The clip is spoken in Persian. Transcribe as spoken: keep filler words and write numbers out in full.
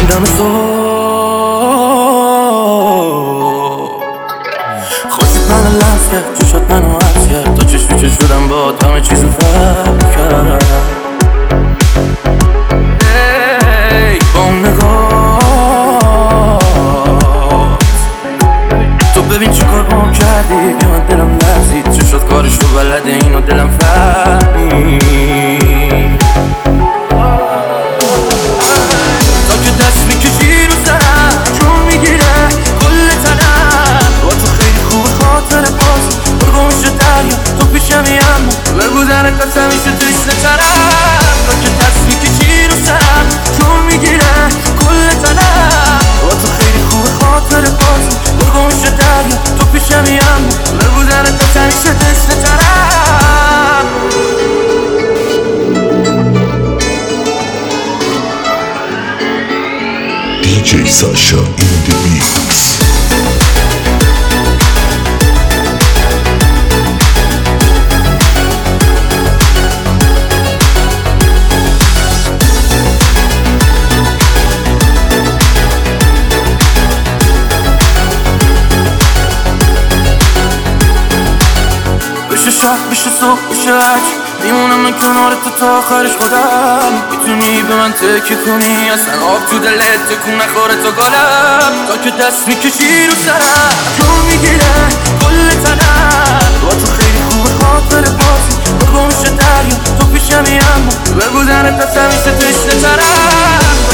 دم صبح خوشت منو لمس کرد، چشات منو عکس کرد، تا چش تو چش شدم با همه چیزو فرق کرد. ای با اون نگاهت تو ببین چی کار با هم کردی که من دلم لرزید. چشات کارش تو بلده اینو دلم فهمید. تا که دست میکشی رو سرم جون میگیره کل تنم. با تو خیلی خوب خاطر باز برگم میشه دریا تو پیشمی اما بگو درت پس همیشه تشنه ترم. تا که دست میکشی رو سرم جون میگیره کل تنم. با تو خیلی خوب خاطر باز برگم میشه دریا تو پیشمی اما بگو درت پس همیشه تشنه ترم. دی جی Sasha in the mix. بشه شب بشه صبح بشه هرچ میمونم من کنار تو تا آخرش خودم. میتونی به من تکیه کنی اصلا آب تو دلت تکون نخوره تا گالم. تا که دست میکشی رو سرم جون میگیره کل تنم. با تو خیلی خوبه خاطر بازی برگم میشه دریا تو پیشمی اما بگو درت پس همیشه تشنه ترم.